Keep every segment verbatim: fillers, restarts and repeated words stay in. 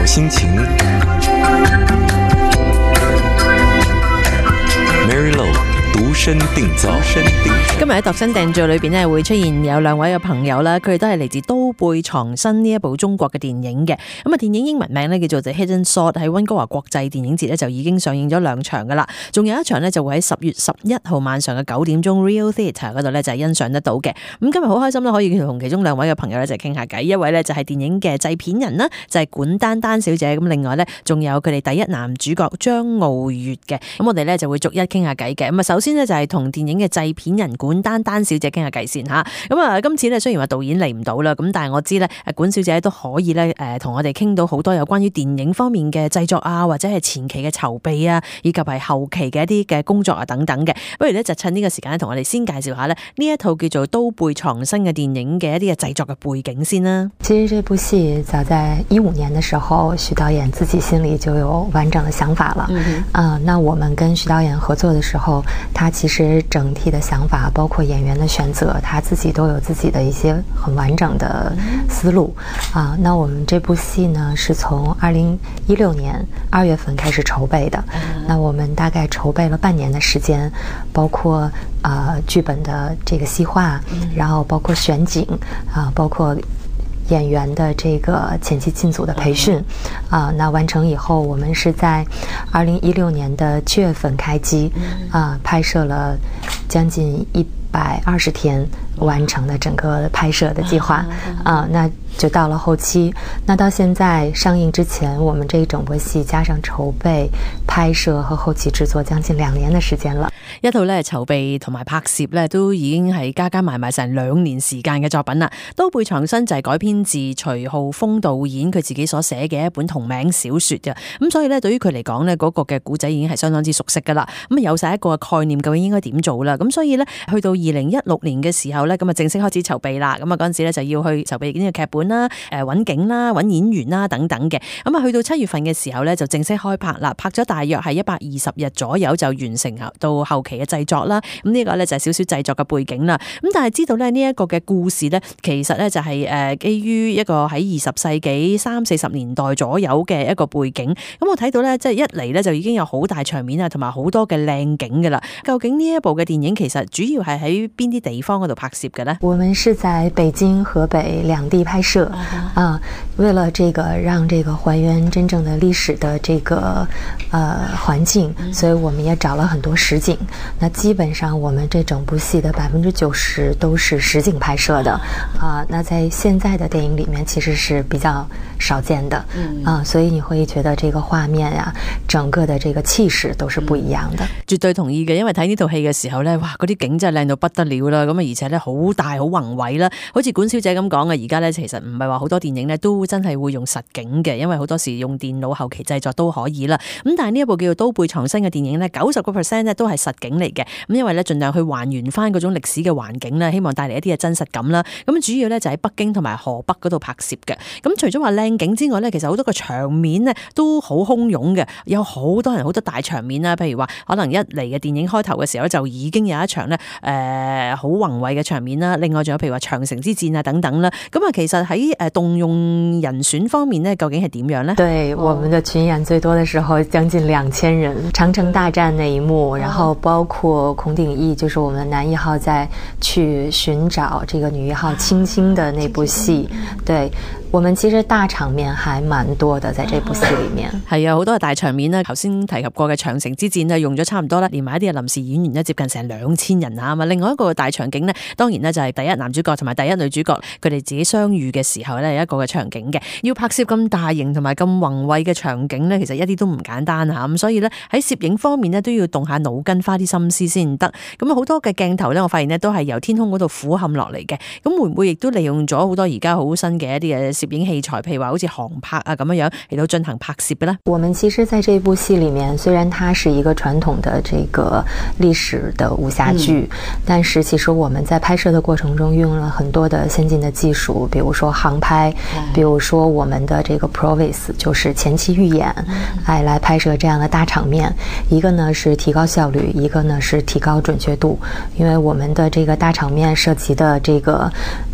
心情。Mary Low 獨身定造。 今日喺度身訂造裏邊咧，會出現有兩位嘅朋友啦，佢哋都係嚟自刀背藏身呢一部中國嘅電影嘅。咁啊，電影英文名咧叫做 The Hidden Sword， 喺溫哥華國際電影節咧就已經上映咗兩場噶啦，仲有一場咧就會喺十月十一號晚上嘅九點鐘 Real Theatre 嗰度咧就係欣賞得到嘅。咁今日好開心啦，可以同其中兩位嘅朋友咧就傾下偈。一位咧就係電影嘅製片人啦，就係管丹丹小姐。咁另外咧仲有佢哋第一男主角張傲月嘅。咁我哋咧就會逐一傾下偈嘅。咁啊，首先咧就係同電影嘅製片人管丹丹小姐傾下偈先吓。咁啊，今次咧雖然話導演嚟唔到啦，咁但係我知咧，誒管小姐都可以咧，誒同我哋傾到好多有關於電影方面嘅製作啊，或者係前期嘅籌備啊，以及係後期嘅一啲嘅工作啊等等嘅。不如咧就趁呢個時間咧，同我哋先介紹下咧呢一套叫做《刀背藏身》嘅電影嘅一啲嘅製作嘅背景先啦。 其實這部戲早在一五年的時候，徐導演自己心裏就有完整的想法了。嗯啊、呃，那我們跟徐導演合作的時候，他其實整體的想法，包括演員的選擇，他自己都有自己的一些很完整的思路。啊、呃，那我們這部戲呢，是從二零一六年二月份開始籌備的。那我們大概籌備了半年的時間，包括呃劇本的這個細化，然後包括選景啊、呃，包括演員的這個前期進組的培訓啊、呃，那完成以後，我們是在二零一六年的七月份開機啊、呃，拍攝了將近一百二十天完成的整個拍攝的計劃啊、呃，那就到了後期，那到現在上映之前，我們這一整部戲加上籌備、拍攝和後期製作將近兩年的時間了。 一套咧籌備同埋拍攝咧都已經係加加埋埋成兩年時間嘅作品啦。刀背藏身就係改編自徐浩峰導演佢自己所寫嘅一本同名小說嘅，咁所以咧對於佢嚟講咧嗰個嘅古仔已經係相當之熟悉噶啦。咁有晒一個概念究竟應該點做啦。咁所以咧去到二零一六年嘅時候咧，咁啊正式開始籌備啦。咁啊嗰陣時咧就要去籌備呢個劇本啦、誒揾景啦、揾演員啦等等嘅。咁啊去到七月份嘅時候咧就正式開拍啦，拍咗大約係一百二十日左右就完成到後期嘅製作啦。咁呢個咧就係少少製作嘅背景啦。咁但係知道咧呢一個嘅故事咧，其實咧就係誒基於一個喺二十世紀三四十年代左右嘅一個背景。咁我睇到咧即係一嚟咧就已經有好大場面啊，同埋好多嘅靚景噶啦。究竟呢一部嘅電影其實主要係喺邊啲地方嗰度拍攝嘅咧？ 我們是在北京、河北兩地拍攝啊、呃，為了這個讓這個還原真正的歷史的這個呃環境，所以我們也找了很多實景。那基本上我們這整部戲的百分之九十都是實景拍攝的啊、呃。那在現在的電影裡面其實是比較少見的啊、呃，所以你會覺得這個畫面呀、啊，整個的這個氣勢都是不一樣的。 絕對同意嘅，因為睇呢套戲嘅時候咧，哇，嗰啲景真係靚到不得了啦。咁啊，而且咧好大好宏偉啦，好似管小姐咁講嘅，而家咧其實唔係話好多電影咧都真係會用實景嘅，因為好多時用電腦後期製作都可以啦。咁但係呢一部叫做刀背藏身嘅電影咧，九十個 percent 咧都係實景嚟嘅。咁因為咧盡量去還原翻嗰種歷史嘅環境啦，希望帶嚟一啲嘅真實感啦。咁主要咧就喺北京同埋河北嗰度拍攝嘅。咁除咗話靚景之外咧，其實好多個場面咧都好洶湧嘅，有好多人好多大場面啦。譬如話可能一嚟嘅電影開頭嘅時候就已經有一場咧誒好宏偉嘅場面啦。另外仲有譬如話長城之戰啊等等啦。咁啊其實喺誒動用人選方面咧，究竟係點樣咧？ 對，我們的群演最多的時候將近兩千人，長城大戰那一幕，然後包括孔鼎義，就是我們男一號在去尋找這個女一號青青的那部戲，對。我們其實大場面還蠻多的，在這部戲裏面係啊，好多嘅大場面啦。頭先提及過嘅長城之戰咧，用咗差唔多啦，連埋一啲嘅臨時演員咧，接近成兩千人啊嘛。另外一個大場景呢，當然呢就係第一男主角同埋第一女主角佢哋自己相遇嘅時候呢，有一個嘅場景嘅。要拍攝咁大型同埋咁宏偉嘅場景呢，其實一啲都唔簡單吓。咁所以呢，喺攝影方面呢，都要動下腦筋，花啲心思先得。咁好多嘅鏡頭呢，我發現呢都係由天空嗰度俯瞰落嚟嘅。咁會唔會亦都利用咗好多而家好新嘅一啲嘅攝影器材，譬如話好似航拍啊咁樣樣嚟到進行拍攝嘅呢？ 我們其實在這部戲裏面，雖然它是一個傳統的這個歷史的武俠劇，嗯、但是其實我們在拍攝的過程中用了很多的先進的技術，比如說航拍，嗯、比如說我們的這個 Provis 就是前期預演，哎、嗯，來拍攝這樣的大場面。一個呢是提高效率，一個呢是提高準確度，因為我們的這個大場面涉及的這個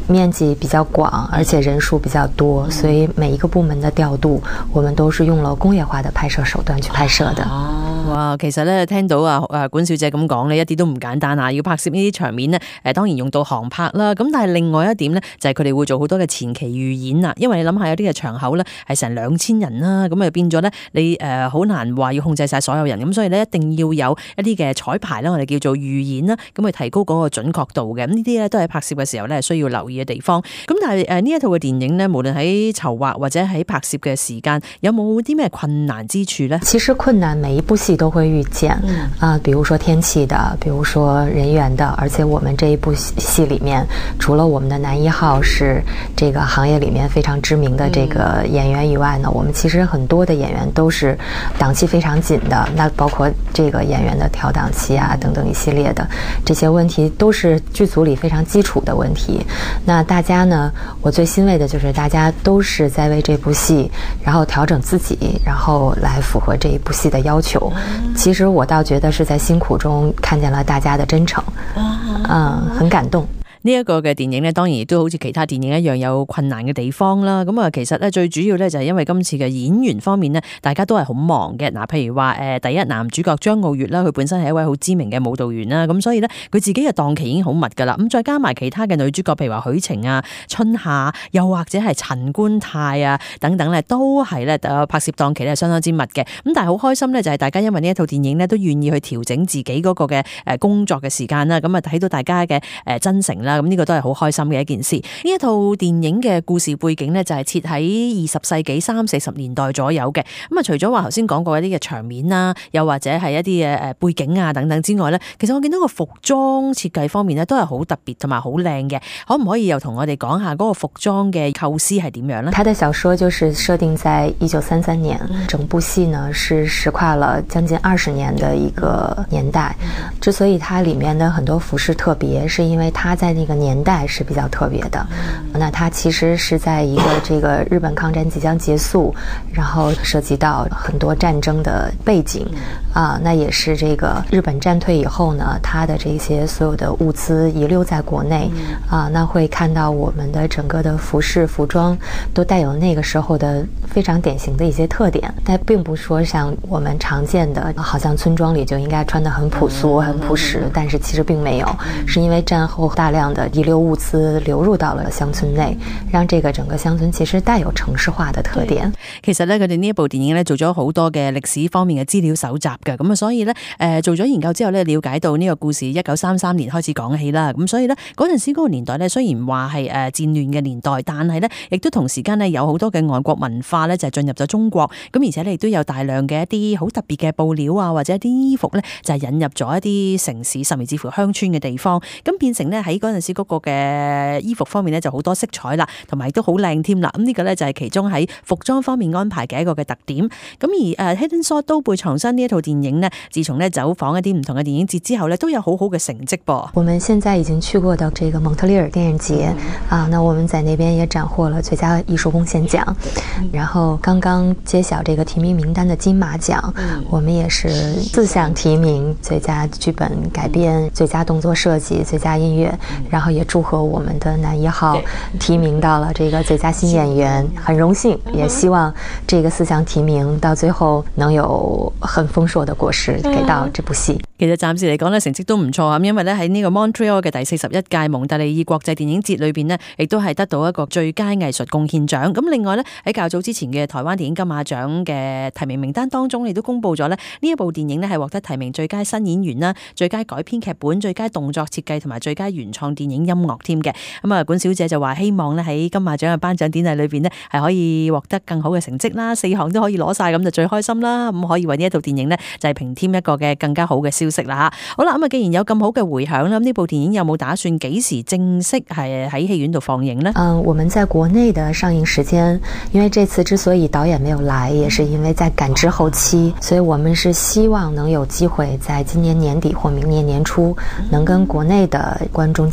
面积比較廣，而且人數比較多，所以每一個部門的調度，我們都是用了工業化的拍攝手段去拍攝的。 哇，其實咧聽到啊誒管小姐咁講咧，一啲都唔簡單啊！要拍攝呢啲場面呢，誒當然用到航拍啦。咁但係另外一點呢，就係佢哋會做好多嘅前期預演啊。因為你諗下有啲嘅場口呢，係成兩千人啦，咁啊變咗呢，你誒好難話要控制晒所有人，咁所以呢，一定要有一啲嘅彩排啦，我哋叫做預演啦，咁去提高嗰個準確度嘅。咁呢啲咧都係拍攝嘅時候咧需要留意嘅地方。咁但係誒呢一套嘅電影呢，無論喺籌劃或者喺拍攝嘅時間，有冇啲咩困難之處呢？ 其實困難每一部戲都會遇見啊、嗯呃，比如說天氣的，比如說人員的，而且我們這一部戲裏面，除了我們的男一號是這個行業裏面非常知名的這個演員以外呢，我們其實很多的演員都是檔期非常緊的，那包括這個演員的調檔期啊等等一系列的這些問題，都是劇組裏非常基礎的問題。那大家呢，我最欣慰的就是大家都是在為這部戲，然後調整自己，然後來符合這一部戲的要求。其實我倒覺得是在辛苦中看見了大家的真誠，嗯，很感動。 呢一個嘅電影呢，當然亦都好似其他電影一樣有困難嘅地方啦。咁啊，其實咧最主要咧就係因為今次嘅演員方面呢，大家都係好忙嘅。嗱，譬如話誒第一男主角張傲月啦，佢本身係一位好知名嘅舞蹈員啦，咁所以咧佢自己嘅檔期已經好密噶啦。咁再加埋其他嘅女主角，譬如話許晴啊、春夏，又或者係陳觀泰啊等等咧，都係咧誒拍攝檔期咧相當之密嘅。咁但係好開心咧，就係大家因為呢一套電影咧都願意去調整自己嗰個嘅誒工作嘅時間啦。咁啊睇到大家嘅誒真誠啦。咁呢個都係好開心嘅一件事。呢一套電影嘅故事背景呢，就係設喺二十世紀三四十年代左右嘅。咁啊，除咗話頭先講過一啲嘅場面啦，又或者係一啲嘅誒背景啊等等之外呢，其實我見到個服裝設計方面呢，都係好特別同埋好靚嘅。可唔可以又同我哋講下嗰個服裝嘅構思係點樣呢？ 他的小說就是設定在一九三三年，整部戲呢是時跨了將近二十年的一個年代。之所以它裏面的很多服飾特別，是因為它在那個年代是比較特別的。那它其實是在一個這個日本抗戰即將結束，然後涉及到很多戰爭的背景啊，那也是這個日本戰退以後呢，它的這些所有的物資遺留在國內啊，那會看到我們的整個的服飾服裝都帶有那個時候的非常典型的一些特點，但並不說像我們常見的好像村莊裡就應該穿得很樸素很樸實，但是其實並沒有，是因為戰後大量的遺留物資流入到了鄉村內，讓這個整個鄉村其實帶有城市化的特點。 其實咧，佢哋呢一部電影咧做咗好多嘅歷史方面嘅資料搜集嘅，咁啊，所以咧誒做咗研究之後咧，了解到呢個故事一九三三年開始講起啦，咁所以咧嗰陣時嗰個年代咧，雖然話係誒戰亂嘅年代，但係咧亦都同時間咧有好多嘅外國文化咧就係進入咗中國，咁而且咧亦都有大量嘅一啲好特別嘅布料啊，或者一啲衣服咧就係引入咗一啲城市甚至乎鄉村嘅地方，咁變成咧喺嗰陣時嗰個嘅衣服方面咧就好多色彩啦，同埋都好靚添啦。咁呢個咧就係其中喺服裝方面安排嘅一個嘅特點。咁而誒 Hidden Sword 刀背藏身呢一套電影呢，自從咧走訪一啲唔同嘅電影節之後咧，都有好好嘅成績噃。 我們現在已經去過到這個蒙特利爾電影節啊，那我們在那邊也斬獲了最佳藝術貢獻獎，然後剛剛揭曉這個提名名單的金馬獎，我們也是四項提名：最佳劇本改編、最佳動作設計、最佳音樂，然後也祝賀我們的男一號提名到了這個最佳新演員，很榮幸，也希望這個四項提名到最後能有很豐碩的果實給到這部戲。 其實暫時嚟講咧，成績都唔錯啊，因為咧喺呢個 Montreal 嘅第四十一屆蒙特利爾國際電影節裏邊呢，亦都係得到一個最佳藝術貢獻獎。咁另外咧喺較早之前嘅台灣電影金馬獎嘅提名名單當中，亦都公布咗咧呢一部電影咧係獲得提名最佳新演員啦、最佳改編劇本、最佳動作設計同埋最佳原創電影音樂添嘅。咁啊，管小姐就話希望咧喺金馬獎嘅頒獎典禮裏邊呢，係可以獲得更好嘅成績啦，四項都可以攞晒，咁就最開心啦。咁可以為呢一套電影呢，就係平添一個嘅更加好嘅消息啦吓。好啦，咁啊，既然有咁好嘅回響啦，呢部電影有冇打算幾時正式係喺戲院度放映呢？ 嗯，我們在國內的上映時間，因為這次之所以導演沒有來，也是因為在趕製後期，所以我們是希望能有機會在今年年底或明年年初，能跟國內的觀眾見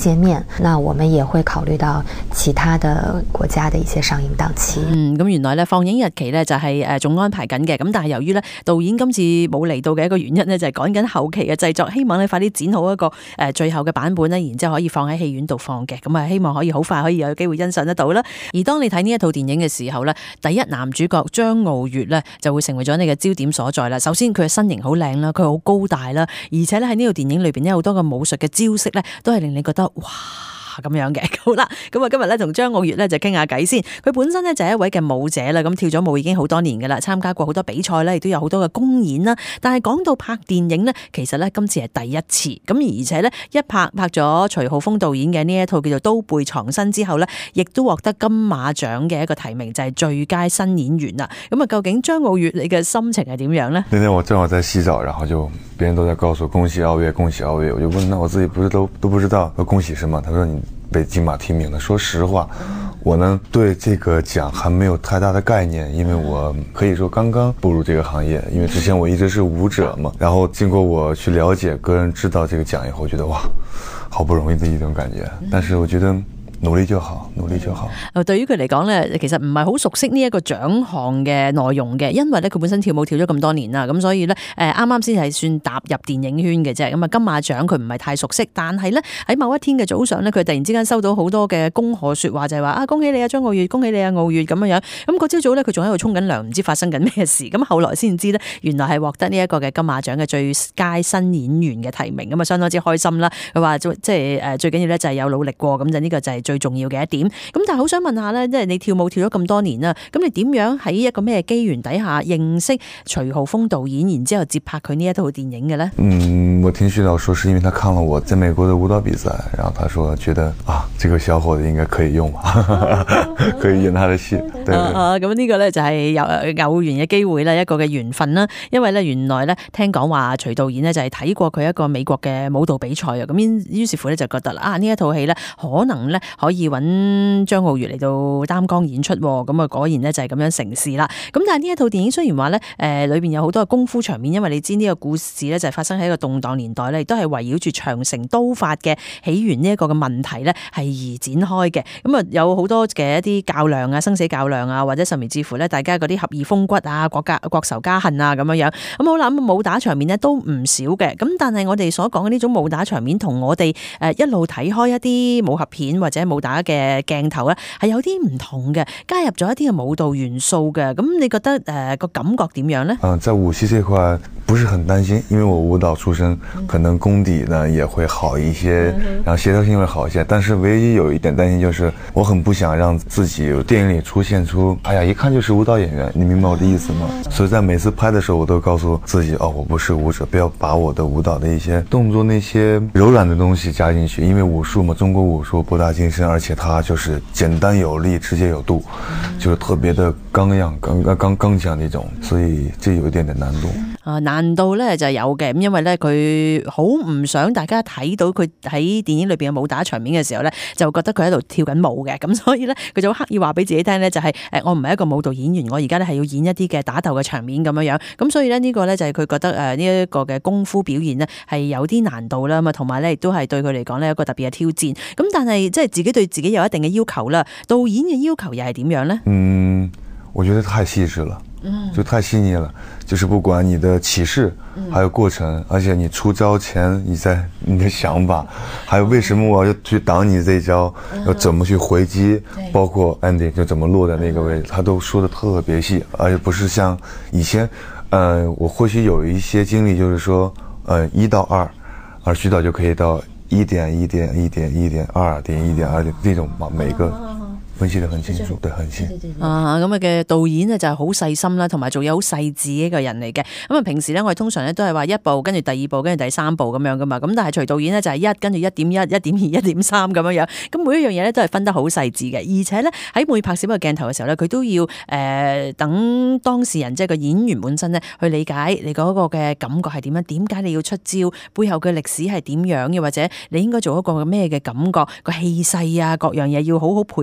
界面。那我們也會考慮到其他的國家的一些上映檔期。 嗯，咁原來咧放映日期咧就係誒仲安排緊嘅，咁但係由於咧導演今次冇嚟到嘅一個原因咧，就係趕緊後期嘅製作，希望咧快啲剪好一個誒最後嘅版本咧，然之後可以放喺戲院度放嘅，咁啊希望可以好快可以有機會欣賞得到啦。而當你睇呢一套電影嘅時候咧，第一男主角張傲月咧就會成為咗你嘅焦點所在啦。首先佢嘅身形好靚啦，佢好高大啦，而且咧喺呢套電影裏邊咧好多嘅武術嘅招式咧都係令你覺得哇咁樣嘅。好啦，咁啊今日咧同張傲月咧就傾下偈先。佢本身咧就係一位嘅舞者啦，咁跳咗舞已經好多年噶啦，參加過好多比賽咧，亦都有好多嘅公演啦。但係講到拍電影咧，其實咧今次係第一次。咁而且咧一拍拍咗徐浩峰導演嘅呢一套叫做《刀背藏身》之後咧，亦都獲得金馬獎嘅一個提名，就係最佳新演員啦。咁啊，究竟張傲月你嘅心情係點樣呢？ 那天我正好在洗澡，然後就別人都在告訴恭喜傲月，恭喜傲月，我就問，那我自己不是都都不知道要恭喜什麼？他說你被金馬提名了。說實話，我呢對這個獎還沒有太大的概念，因為我可以說剛剛步入這個行業，因為之前我一直是舞者嘛。然後經過我去了解，個人知道這個獎以後，覺得哇，好不容易的一種感覺。但是我覺得努力就好，努力就好。 誒，對於佢嚟講咧，其實唔係好熟悉呢一個獎項嘅內容嘅，因為咧佢本身跳舞跳咗咁多年啦，咁所以咧誒啱啱先係算踏入電影圈嘅啫。咁啊金馬獎佢唔係太熟悉，但係咧喺某一天嘅早上咧，佢突然之間收到好多嘅恭賀説話，就係話啊恭喜你啊張傲月，恭喜你啊傲月咁樣樣。咁嗰朝早咧佢仲喺度沖緊涼，唔知發生緊咩事。咁後來先知咧，原來係獲得呢一個嘅金馬獎嘅最佳新演員嘅提名，咁啊相當之開心啦。佢話即係誒最緊要咧就係有努力過，咁就呢個就係最重要嘅一點。咁但係好想問下咧，即係你跳舞跳咗咁多年啦，咁你點樣喺一個咩機緣底下認識徐浩峰導演，然之後接拍佢呢一套電影嘅咧？ 嗯，我聽徐導說是因為他看了我在美國的舞蹈比賽，然後他說覺得啊，這個小伙子應該可以用嘛，可以演他的戲。對啊，咁呢個咧就係有偶然嘅機會啦，一個嘅緣分啦。因為咧原來咧聽講話徐導演咧就係睇過佢一個美國嘅舞蹈比賽啊，咁於是乎咧就覺得啦啊呢一套戲咧可能咧可以揾張傲月嚟到擔綱演出，咁啊果然咧就係咁樣成事啦。咁但係呢一套電影雖然話咧誒裏邊有好多嘅功夫場面，因為你知呢個故事咧就係發生喺一個動盪年代咧，亦都係圍繞住長城刀法嘅起源呢一個嘅問題咧係而展開嘅。咁啊有好多嘅一啲較量啊、生死較量啊，或者甚至乎咧大家嗰啲俠義風骨啊、國家國仇家恨啊咁樣樣。咁好啦，咁武打場面咧都唔少嘅。咁但係我哋所講嘅呢種武打場面，同我哋誒一路睇開一啲武俠片或者武打嘅鏡頭咧，係有啲唔同嘅，加入咗一啲嘅舞蹈元素嘅。咁你覺得誒個、呃、感覺點樣呢？ 嗯，在武戲這塊不是很擔心，因為我舞蹈出身，可能功底呢也會好一些，然後協調性會好一些。但是唯一有一點擔心就是，我很不想讓自己電影裏出現出，哎呀，一看就是舞蹈演員，你明白我的意思嗎？所以在每次拍的時候，我都告訴自己，哦，我不是舞者，不要把我的舞蹈的一些動作那些柔軟的東西加進去，因為武術嘛，中國武術博大精深，而且它就是簡單有力，直接有度，就是特別的剛硬、剛剛剛強那種，所以這有一點點難度。 啊，難度咧就有嘅，咁因為咧佢好唔想大家睇到佢喺電影裏邊嘅武打場面嘅時候咧，就覺得佢喺度跳緊舞嘅，咁所以咧佢就刻意話俾自己聽咧，就係誒我唔係一個舞蹈演員，我而家咧係要演一啲嘅打鬥嘅場面咁樣樣，咁所以咧呢個咧就係佢覺得誒呢一個嘅功夫表現咧係有啲難度啦，咁啊同埋咧亦都係對佢嚟講咧一個特別嘅挑戰，咁但係即係自己對自己有一定嘅要求啦，導演嘅要求又係點樣咧？ 嗯，我覺得太細緻了。就太細膩了，就是不管你的起勢，還有過程，而且你出招前你在你的想法，還有為什麼我要去擋你這一招，要怎麼去回擊，包括 ending 就怎麼落在那個位置，他都說得特別細，而且不是像以前，呃，我或許有一些經歷，就是說，呃，一到二，而徐導就可以到一點一點一點一點二點一點二點這種嘛，每個。分析得很清楚，對，很清。 啊，咁啊嘅導演咧就係好細心啦，同埋做嘢好細緻嘅一個人嚟嘅。咁啊，平時咧我哋通常咧都係話一步，跟住第二步，跟住第三步咁樣噶嘛。咁但係徐導演咧就係一，跟住一點一、一點二、一點三咁樣樣。咁每一樣嘢咧都係分得好細緻嘅，而且咧喺每拍攝一個鏡頭嘅時候咧，佢都要誒、呃、等當事人即係個演員本身咧去理解你嗰個嘅感覺係點樣，點解你要出招，背後嘅歷史係點樣，又或者你應該做一個咩嘅感覺，個氣勢啊各樣嘢要好好配合先至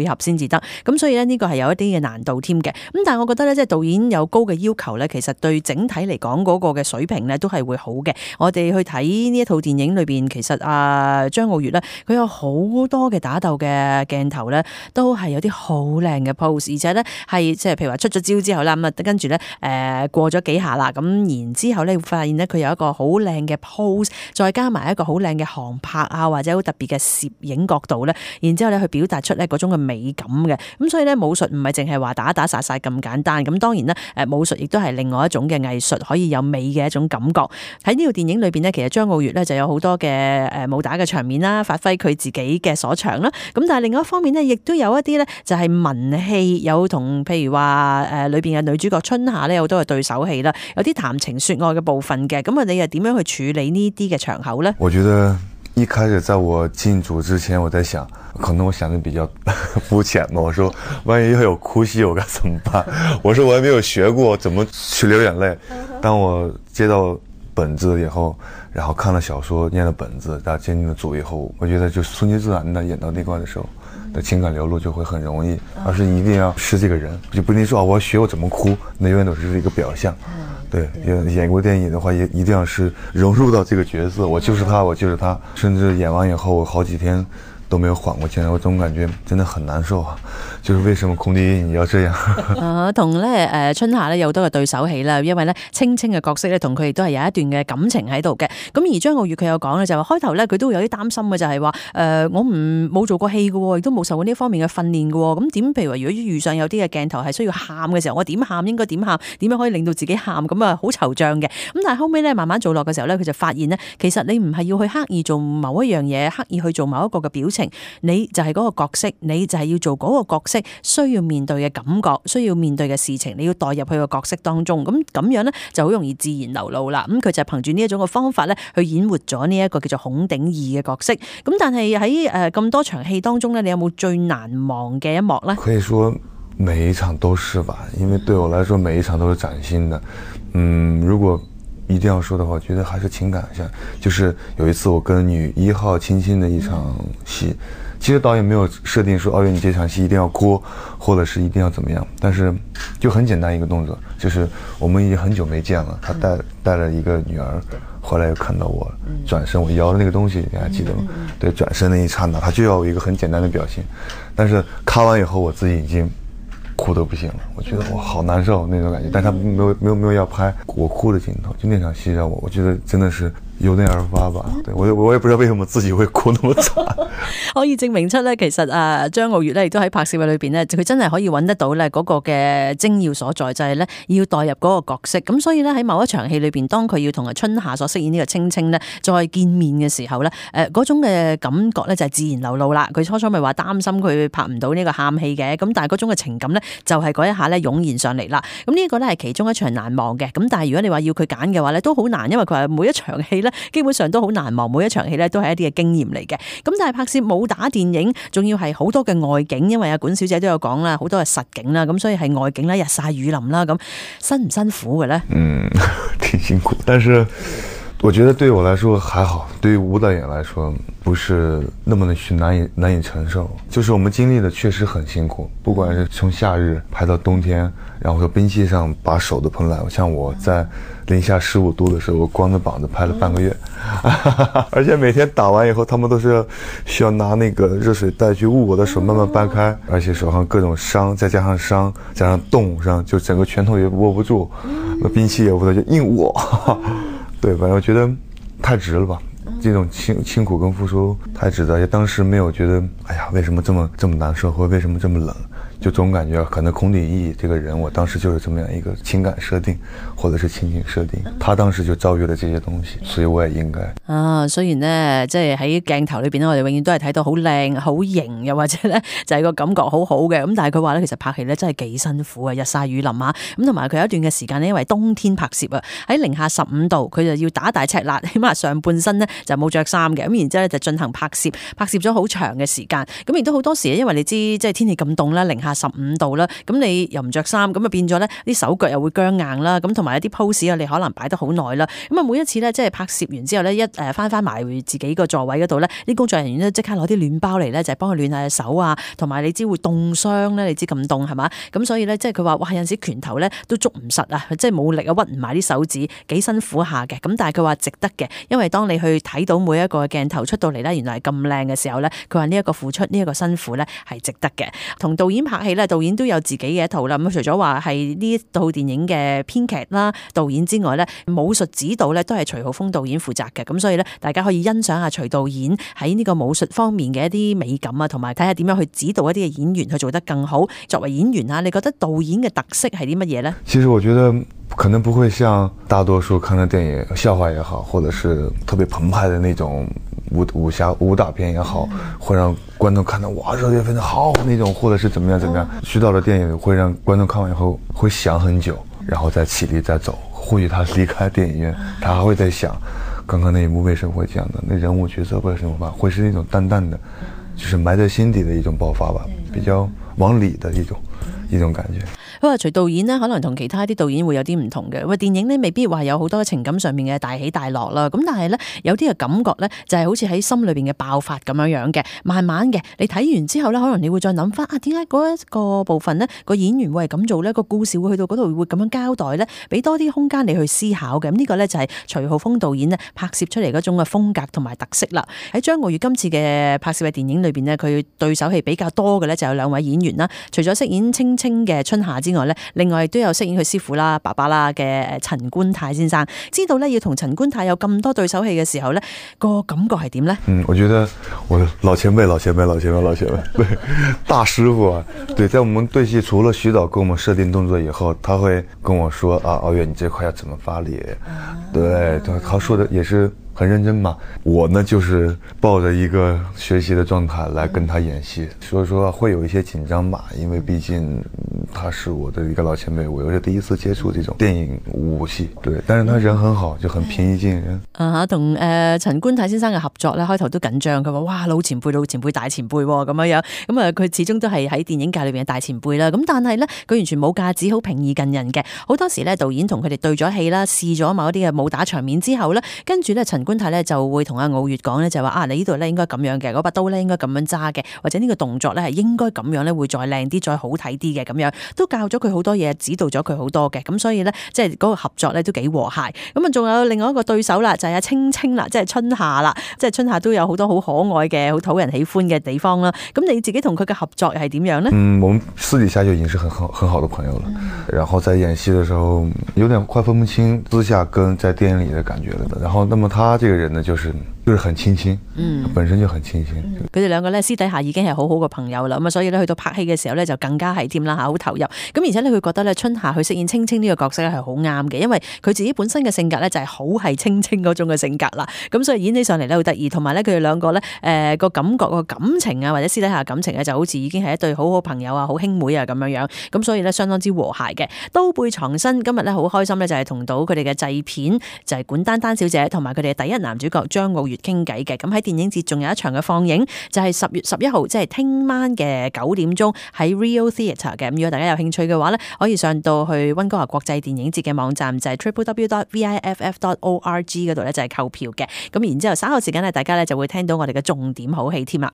至得。咁所以咧呢個係有一啲嘅難度添嘅。咁但係我覺得咧，即係導演有高嘅要求咧，其實對整體嚟講嗰個嘅水平咧都係會好嘅。我哋去睇呢一套電影裏邊，其實啊張傲月咧，佢有好多嘅打鬥嘅鏡頭咧，都係有啲好靚嘅 pose， 而且咧係即係譬如話出咗招之後啦，咁啊跟住咧誒過咗幾下啦，咁然之後咧會發現咧佢有一個好靚嘅 pose， 再加埋一個好靚嘅航拍啊，或者好特別嘅攝影角度咧，然之後咧去表達出咧嗰種嘅美感嘅。咁所以咧武術唔係淨係話打打殺殺咁簡單，咁當然咧誒武術亦都係另外一種嘅藝術，可以有美嘅一種感覺。喺呢套電影裏邊咧，其實張傲月咧就有好多嘅誒武打嘅場面啦，發揮佢自己嘅所長啦。咁但係另外一方面咧，亦都有一啲咧就係文戲，有同譬如話誒裏邊嘅女主角春夏咧有好多嘅對手戲啦，有啲談情說愛嘅部分嘅。咁啊，你又點樣去處理呢啲嘅場口咧？ 我覺得一開始在我進組之前，我在想，可能我想的比較膚淺嘛。我說，萬一要有哭戲，我該怎麼辦？我說我還沒有學過怎麼去流眼淚。當我接到本子以後，然後看了小說，念了本子，大家進入了組以後，我覺得就順其自然的演到那塊的時候，的情感流露就會很容易，而是一定要是這個人，就不一定說啊，我要學我怎麼哭，那永遠都是一個表象。對，演過電影的話，也一定要是融入到這個角色，我就是他，我就是他，甚至演完以後，我好幾天都沒有緩過氣來，我總感覺真的很難受啊！就是為什麼孔弟你要這樣？ 啊，同咧誒春夏咧有好多嘅對手戲啦，因為咧青青嘅角色咧同佢亦都係有一段嘅感情喺度嘅。咁而張傲月佢有講咧，就話開頭咧佢都會有啲擔心嘅，就係話誒我唔冇做過戲嘅，亦都冇受過呢方面嘅訓練嘅。咁點譬如話如果遇上有啲嘅鏡頭係需要喊嘅時候，我點喊應該點喊？點樣可以令到自己喊？咁啊好惆悵嘅。咁但係後尾咧慢慢做落嘅時候咧，佢就發現咧，其實你唔係要去刻意做某一樣嘢，刻意去做某一個嘅表情，你就係嗰個角色，你就係要做嗰個角色需要面對嘅感覺，需要面對嘅事情，你要代入去個角色當中，咁咁樣咧就好容易自然流露啦。咁佢就憑住呢一種嘅方法咧，去演活咗呢一個叫做孔鼎義嘅角色。咁但係喺誒咁多場戲當中咧，你有冇最難忘嘅一幕咧？ 可以說每一場都是吧，因為對我來說每一場都是嶄新的。嗯，如果一定要說的話，我覺得還是情感上，就是有一次我跟女一號親親的一場戲。其實導演沒有設定說，奧運你這場戲一定要哭，或者是一定要怎麼樣，但是就很簡單一個動作，就是我們已經很久沒見了，他帶帶了一個女兒，後來又看到我轉身，我搖的那個東西你還記得嗎？對，轉身那一剎那，他就要有一個很簡單的表情，但是看完以後我自己已經哭得不行了，我覺得我好難受那種感覺，但他沒有沒有沒有要拍我哭的鏡頭，就那場戲讓我我覺得真的是由內而發吧。對，我我也不知道為什麼自己會哭那麼慘。 可以證明出咧，其實啊張傲月咧亦都喺拍攝嘅裏邊咧，佢真係可以揾得到咧嗰個嘅精要所在，就係咧要代入嗰個角色。咁所以咧喺某一場戲裏邊，當佢要同阿春夏所飾演呢個青青咧再見面嘅時候咧，誒嗰種嘅感覺咧就係自然流露啦。佢初初咪話擔心佢拍唔到呢個喊戲嘅，咁但係嗰種嘅情感咧就係嗰一下咧湧現上嚟啦。咁呢個咧係其中一場難忘嘅。咁但係如果你話要佢揀嘅話咧，都好難，因為佢話每一場戲咧基本上都好難忘，每一場戲咧都係一啲嘅經驗嚟嘅。咁但係拍攝武打電影，仲要係好多嘅外景，因為阿管小姐都有講啦，好多嘅實景啦，咁所以係外景啦，日曬雨淋啦，咁辛唔辛苦嘅咧？嗯， 挺辛苦，但是我覺得對我來說還好，對於武導演來說不是那麼的去難以難以承受。就是我們經歷的確實很辛苦，不管是從夏日拍到冬天，然後說冰器上把手都噴爛，像我在零下十五度的時候，我光着膀子拍了半個月，而且每天打完以後，他們都是要需要拿那個熱水袋去捂我的手，慢慢掰開，而且手上各種傷，再加上傷，加上凍上，就整個拳頭也握不住，兵器也握不住，就硬握。對，反正我覺得太值了吧，這種辛辛苦跟付出太值得，而且當時沒有覺得，哎呀，為什麼這麼這麼難受，或者為什麼這麼冷。就總感覺可能孔鼎義這個人，我當時就是這麼樣一個情感設定，或者是情景設定，他當時就遭遇了這些東西，所以我也應該啊。雖然呢，即係喺鏡頭裏邊咧，我哋永遠都係睇到好靚、好型，又或者咧就係個感覺好好嘅。咁但係佢話咧，其實拍戲咧真係幾辛苦啊，日曬雨淋啊。咁同埋佢有一段嘅時間咧，因為冬天拍攝啊，喺零下十五度，佢就要打大赤辣，起碼上半身咧就冇着衫嘅。咁然之後咧就進行拍攝，拍攝咗好長嘅時間。咁亦都好多時，因為你知即係天氣咁凍啦，零下十五度啦，咁你又唔着衫，咁啊變咗咧啲手腳又會僵硬啦，咁同埋一啲 pose 啊，你可能擺得好耐啦，咁啊每一次咧即係拍攝完之後咧，一誒翻翻埋自己個座位嗰度咧，啲工作人員咧即刻攞啲暖包嚟咧，就係幫佢暖下隻手啊，同埋你知會凍傷咧，你知咁凍係嘛，咁所以咧即係佢話哇有陣時拳頭咧都捉唔實啊，即係冇力啊，屈唔埋啲手指，幾辛苦下嘅，咁但係佢話值得嘅，因為當你去睇到每一個鏡頭出到嚟咧，原來係咁靚嘅時候咧，佢話呢一個付出呢一個辛苦咧係值得嘅。同導演拍戲咧，導演都有自己嘅一套啦。咁除咗話係呢套電影嘅編劇啦、導演之外咧，武術指導咧都係徐浩峰導演負責嘅。咁所以咧，大家可以欣賞下徐導演喺呢個武術方面嘅一啲美感啊，同埋睇下點樣去指導一啲嘅演員去做得更好。作為演員啊，你覺得導演嘅特色係啲乜嘢咧？ 其實我覺得可能不會像大多數看的電影笑話也好，或者是特別澎湃的那種武武俠武打片也好，會讓觀眾看到哇熱血非常好那種，或者是怎麼樣怎麼樣。徐導的電影會讓觀眾看完以後會想很久，然後再起立再走。或許他離開電影院，他還會在想剛剛那一幕為什麼會這樣的，那人物角色為什麼吧，會是那種淡淡的，就是埋在心底的一種爆發吧，比較往裡的一種一種感覺。 佢話徐導演呢，可能同其他啲導演會有啲唔同嘅。喂，電影呢未必話有好多情感上面嘅大起大落啦。咁但係呢，有啲嘅感覺呢，就係好似喺心裏邊嘅爆發咁樣樣嘅。慢慢嘅，你睇完之後呢，可能你會再諗翻啊，點解嗰一個部分呢個演員會係咁做呢？個故事會去到嗰度會咁樣交代呢？俾多啲空間你去思考嘅。咁、這、呢個呢，就係徐浩峰導演呢拍攝出嚟嗰種嘅風格同埋特色啦。喺張傲月今次嘅拍攝嘅電影裏邊呢，佢對手戲比較多嘅呢，就有兩位演員啦。除咗飾演青青嘅春夏之外呢，另外亦都有飾演佢師傅啦、爸爸啦嘅陳官泰先生。知道咧要同陳官泰有咁多對手戲嘅時候咧，個感覺係點咧？嗯， 我覺得我的老前輩、老前輩、老前輩、老前輩，對，大師傅啊，對，在我們對戲，除了徐導給我們設定動作以後，他會跟我說啊，傲月你這塊要怎麼發力？對，他說的也是很認真嘛。我呢就是抱着一個學習的狀態來跟他演戲，所以說會有一些緊張吧，因為畢竟他是我的一個老前輩，我又是第一次接觸這種電影武戲，對，但是他人很好，就很平易近人。 啊，同誒陳官泰先生嘅合作咧，開頭都緊張，佢話哇老前輩、老前輩、大前輩咁樣樣，咁啊佢始終都係喺電影界裏邊嘅大前輩啦。咁但係咧，佢完全冇架子，好平易近人嘅。好多時咧，導演同佢哋對咗戲啦，試咗某一啲嘅武打場面之後咧，跟住咧陳官泰咧就會同阿傲月講咧，就話啊你呢度咧應該咁樣嘅，嗰把刀咧應該咁樣揸嘅，或者呢個動作咧係應該咁樣咧會再靚啲、再好睇啲嘅咁樣，都教咗佢好多嘢，指導咗佢好多嘅。咁所以咧，即係嗰個合作咧都幾和諧。咁啊，仲有另外一個對手啦，就係阿青青啦，即係春夏啦，即係春夏都有好多好可愛嘅、好討人喜歡嘅地方啦。咁你自己同佢嘅合作係點樣呢？ 嗯，我們私底下就已經是很好很好的朋友了。嗯、然後在演戲的時候，有點快分不清私下跟在電影裏的感覺了。然後，那麼他這個人呢，就是就是很清新，嗯，本身就很清新。 佢哋兩個咧私底下已經係好好嘅朋友啦。咁啊，所以咧去到拍戲嘅時候咧就更加係添啦吓，好投入。咁而且咧佢覺得咧春夏去飾演青青呢個角色咧係好啱嘅，因為佢自己本身嘅性格咧就係好係青青嗰種嘅性格啦。咁所以演起上嚟咧好得意，同埋咧佢哋兩個咧誒個感覺個感情啊，或者私底下感情咧就好似已經係一對好好朋友啊、好兄妹啊咁樣樣。咁所以咧相當之和諧嘅。刀背藏身今日咧好開心咧就係同到佢哋嘅製片就係管丹丹小姐同埋佢哋第一男主角張傲月傾偈嘅。咁喺電影節仲有一場嘅放映，就係十月十一號，即係聽晚嘅九點鐘喺 Rio Theatre 嘅。咁如果大家有興趣嘅話咧，可以上到去溫哥華國際電影節嘅網站，就係 triple w dot v i f f dot org 嗰度咧就係購票嘅。咁然之後稍後時間咧，大家咧就會聽到我哋嘅重點好戲添啦。